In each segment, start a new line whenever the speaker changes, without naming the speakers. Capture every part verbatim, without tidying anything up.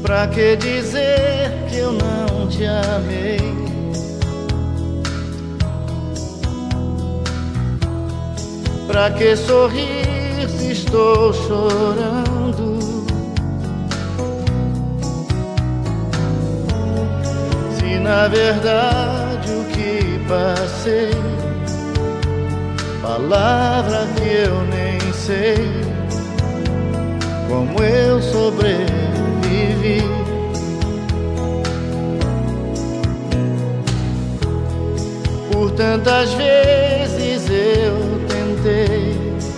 Pra que dizer que eu não te amei? Pra que sorrir se estou chorando? Se na verdade o que passei, palavra que eu nem sei como eu sobrevivi. Por tantas vezes eu tentei,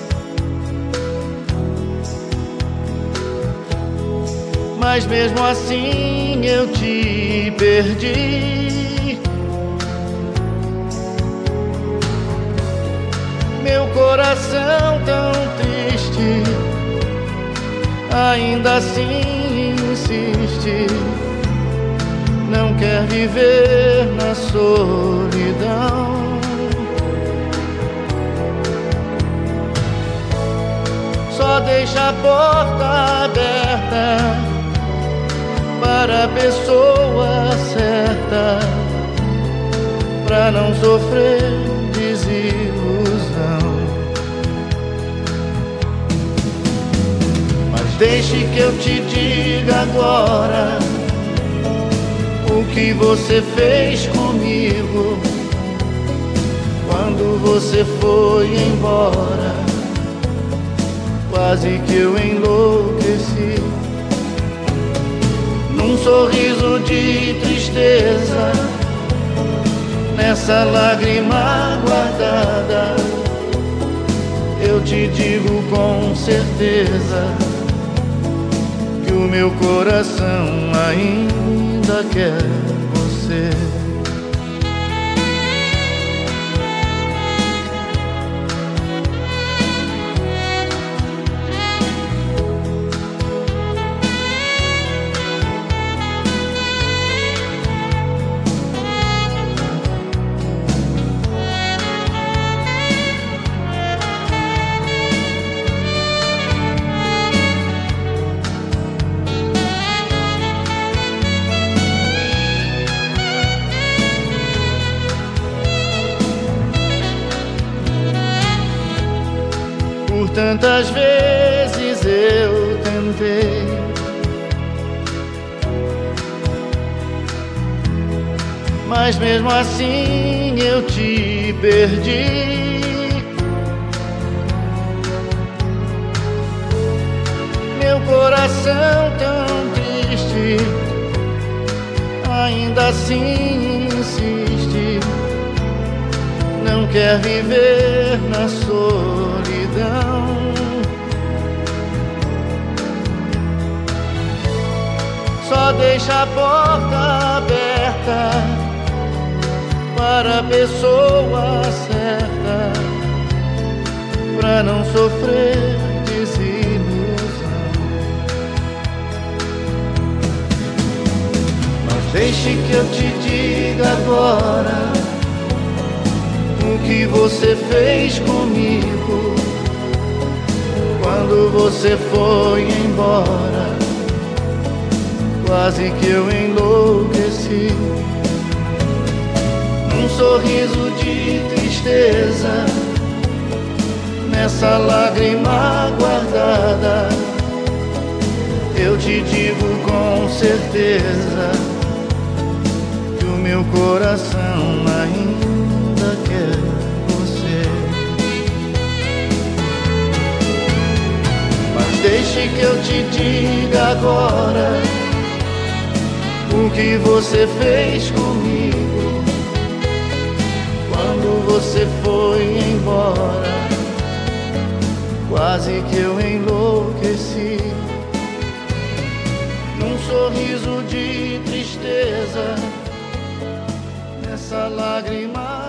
mas mesmo assim eu te perdi. Meu coração tão triste ainda assim insiste, não quer viver na solidão. Só deixa a porta aberta para a pessoa certa, pra não sofrer desilusão. Deixe que eu te diga agora o que você fez comigo quando você foi embora. Quase que eu enlouqueci. Num sorriso de tristeza, nessa lágrima guardada, eu te digo com certeza que o meu coração ainda quer você. Por tantas vezes eu tentei, mas mesmo assim eu te perdi. Meu coração tão triste ainda assim insiste, não quer viver na solidão. Só deixa a porta aberta para a pessoa certa, pra não sofrer desilusão. Mas deixe que eu te diga agora o que você fez comigo quando você foi embora. Quase que eu enlouqueci. Num sorriso de tristeza, nessa lágrima guardada, eu te digo com certeza que o meu coração ainda quer você. Mas deixe que eu te diga agora o que você fez comigo quando você foi embora. Quase que eu enlouqueci. Num sorriso de tristeza, nessa lágrima